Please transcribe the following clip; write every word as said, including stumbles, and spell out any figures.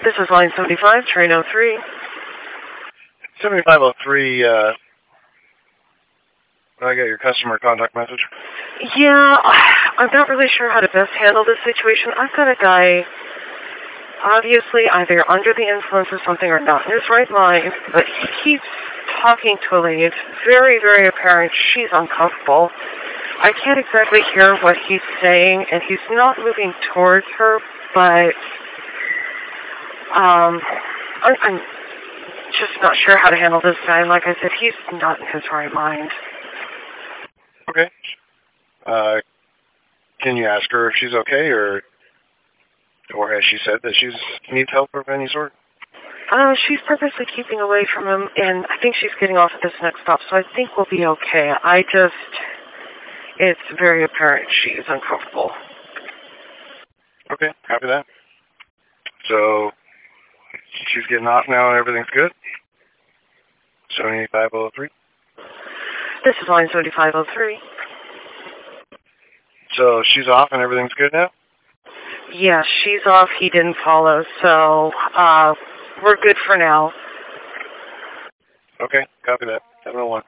This is line seventy-five, train oh three. seventy-five oh three, uh, I got your customer contact message. Yeah, I'm not really sure how to best handle this situation. I've got a guy, obviously either under the influence of something or not in his right mind, but he keeps talking to a lady. It's very, very apparent she's uncomfortable. I can't exactly hear what he's saying, and he's not moving towards her, but um, I'm, I'm just not sure how to handle this guy. Like I said, he's not in his right mind. Okay. Uh, can you ask her if she's okay, or or has she said that she needs help of any sort? Uh, she's purposely keeping away from him, and I think she's getting off at this next stop, so I think we'll be okay. I just, it's very apparent she's uncomfortable. Okay, copy that. So, she's getting off now and everything's good? seventy-five oh three? This is line seventy-five oh three. So, she's off and everything's good now? Yeah, she's off. He didn't follow, so uh, we're good for now. Okay, copy that. seven oh one.